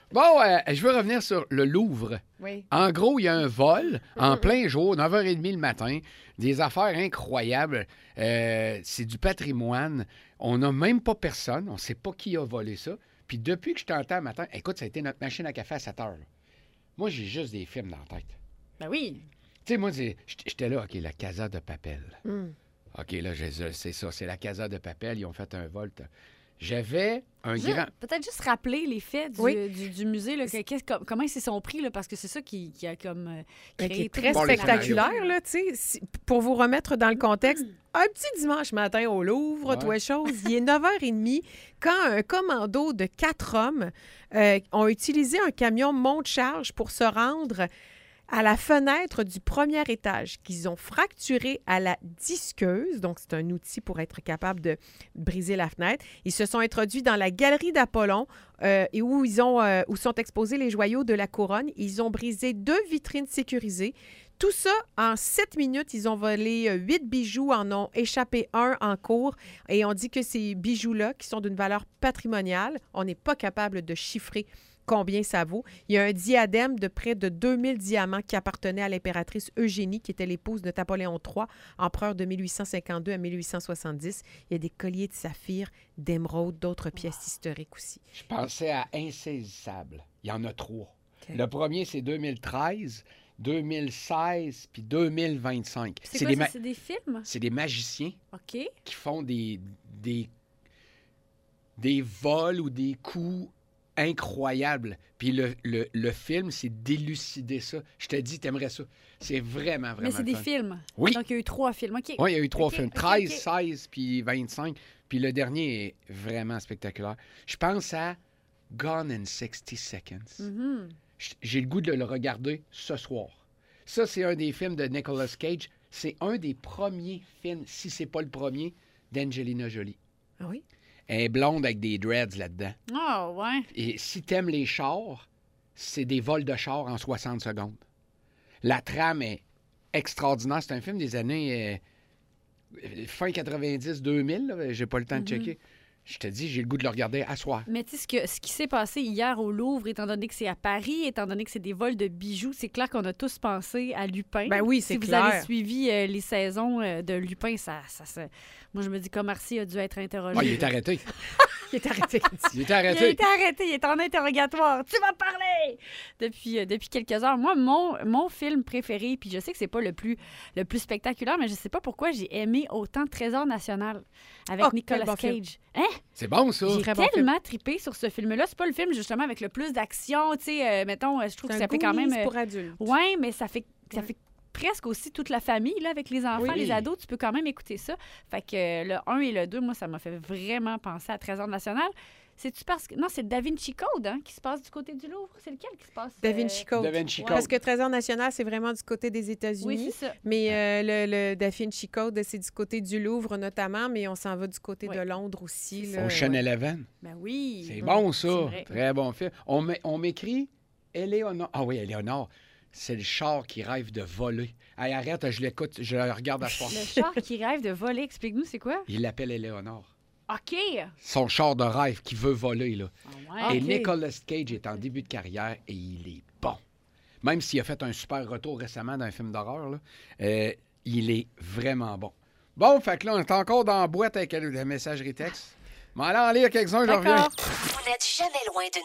Bon, je veux revenir sur le Louvre. Oui. En gros, il y a un vol en plein jour, 9h30 le matin, des affaires incroyables. C'est du patrimoine. On n'a même pas personne. On ne sait pas qui a volé ça. Puis depuis que je t'entends le matin, écoute, ça a été notre machine à café à 7 heures. Là. Moi, j'ai juste des films dans la tête. Ben oui. Tu sais, moi, j'étais là, OK, la Casa de Papel. OK, là, c'est ça, c'est la Casa de Papel. Ils ont fait un vol. J'avais un grand... Peut-être juste rappeler les faits du musée. Là, comment ils s'y sont pris, là, parce que c'est ça qui a comme créé... Qui est très Bon, les spectaculaire, là, tu sais. Pour vous remettre dans le contexte, un petit dimanche matin au Louvre, toi chose, il est 9h30, quand un commando de 4 hommes ont utilisé un camion monte-charge pour se rendre à la fenêtre du premier étage qu'ils ont fracturé à la disqueuse. Donc, c'est un outil pour être capable de briser la fenêtre. Ils se sont introduits dans la galerie d'Apollon et où sont exposés les joyaux de la couronne. Ils ont brisé 2 vitrines sécurisées. Tout ça, en 7 minutes, ils ont volé 8 bijoux, en ont échappé un en cours. Et on dit que ces bijoux-là, qui sont d'une valeur patrimoniale, on n'est pas capable de chiffrer combien ça vaut. Il y a un diadème de près de 2000 diamants qui appartenait à l'impératrice Eugénie, qui était l'épouse de Napoléon III, empereur de 1852 à 1870. Il y a des colliers de saphir, d'émeraude, d'autres pièces historiques aussi. Je pensais à Insaisissable. Il y en a 3. OK. Le premier, c'est 2013, 2016, puis 2025. C'est quoi, ça? C'est des films? C'est des magiciens OK. qui font des vols ou des coups incroyables. Puis le film, c'est d'élucider ça. Je te dis, t'aimerais ça. C'est vraiment, vraiment Mais c'est des fun. films? Oui. Donc, il y a eu 3 films. OK. Oui, il y a eu 3 OK, films. OK, 13, OK. 16, puis 25. Puis le dernier est vraiment spectaculaire. Je pense à Gone in 60 Seconds. Mhm. J'ai le goût de le regarder ce soir. Ça, c'est un des films de Nicolas Cage. C'est un des premiers films, si c'est pas le premier, d'Angelina Jolie. Ah oui? Elle est blonde avec des dreads là-dedans. Ah, ouais. Et si t'aimes les chars, c'est des vols de chars en 60 secondes. La trame est extraordinaire. C'est un film des années fin 90-2000. Là. J'ai pas le temps de checker. Je te dis, j'ai le goût de le regarder à soir. Mais tu sais, ce qui s'est passé hier au Louvre, étant donné que c'est à Paris, étant donné que c'est des vols de bijoux, c'est clair qu'on a tous pensé à Lupin. Ben oui, c'est si clair. vous avez suivi les saisons de Lupin, moi, je me dis qu'Omar-Sy a dû être interrogé. Ah, il est arrêté. Il est arrêté. Il est Il a arrêté. été arrêté, il est en interrogatoire. Tu vas parler! Depuis quelques heures. Moi, mon film préféré, puis je sais que c'est pas le plus spectaculaire, mais je sais pas pourquoi j'ai aimé autant Trésor national avec Oh, quel Nicolas bon film. Cage. Hein? C'est bon, ça. J'ai Très bon tellement trippé sur ce film-là. C'est pas le film, justement, avec le plus d'action. Tu sais, mettons, je trouve que C'est ça un fait quand même... Goonies pour adultes. Oui, mais ça fait presque aussi toute la famille, là, avec les enfants, Oui. les ados. Tu peux quand même écouter ça. Fait que le 1 et le 2, moi, ça m'a fait vraiment penser à Trésor national. C'est-tu parce que... Non, c'est Da Vinci Code, hein, qui se passe du côté du Louvre. C'est lequel qui se passe? Da Vinci Code. Da Vinci Code. Parce que Trésor national, c'est vraiment du côté des Oui, États-Unis. c'est ça. Mais le Da Vinci Code, c'est du côté du Louvre notamment, mais on s'en va du côté Oui. de Londres aussi. C'est là. Ocean Eleven. Ben oui. C'est bon, c'est ça. vrai. Très bon film. On m'écrit Éléonore. Ah oui, Éléonore. C'est le char qui rêve de voler. Hey, arrête, je l'écoute, je le regarde à soir. Le char qui rêve de voler, explique-nous, c'est quoi? Il l'appelle Éléonore. OK! Son char de rêve qui veut voler, là. Ah ouais. Et OK. Nicolas Cage est en début de carrière et il est bon. Même s'il a fait un super retour récemment dans un film d'horreur, là, il est vraiment bon. Bon, fait que là, on est encore dans la boîte avec la messagerie texte. Mais allez en lire quelques-uns, je reviens. D'accord. Vous n'êtes jamais loin d'une